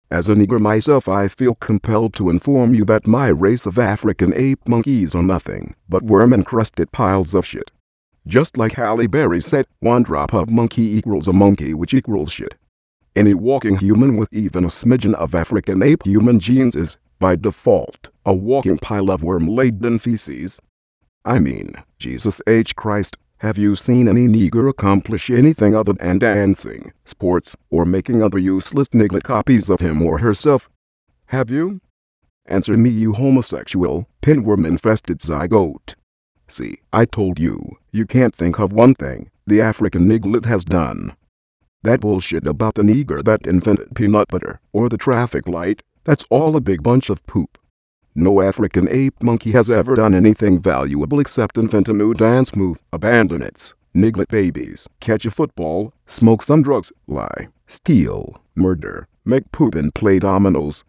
As a nigger myself, I feel compelled to inform you that my race of African ape monkeys are nothing but worm-encrusted piles of shit. Just like Halle Berry said, one drop of monkey equals a monkey, which equals shit. Any walking human with even a smidgen of African ape human genes is, by default, a walking pile of worm-laden feces. I mean, Jesus H. Christ, have you seen any nigger accomplish anything other than dancing, sports, or making other useless nigga copies of him or herself? Have you? Answer me, you homosexual, pinworm-infested zygote. See, I told you, you can't think of one thing the African niglet has done. That bullshit about the nigger that invented peanut butter or the traffic light, that's all a big bunch of poop. No African ape monkey has ever done anything valuable except invent a new dance move, abandon its niglet babies, catch a football, smoke some drugs, lie, steal, murder, make poop, and play dominoes.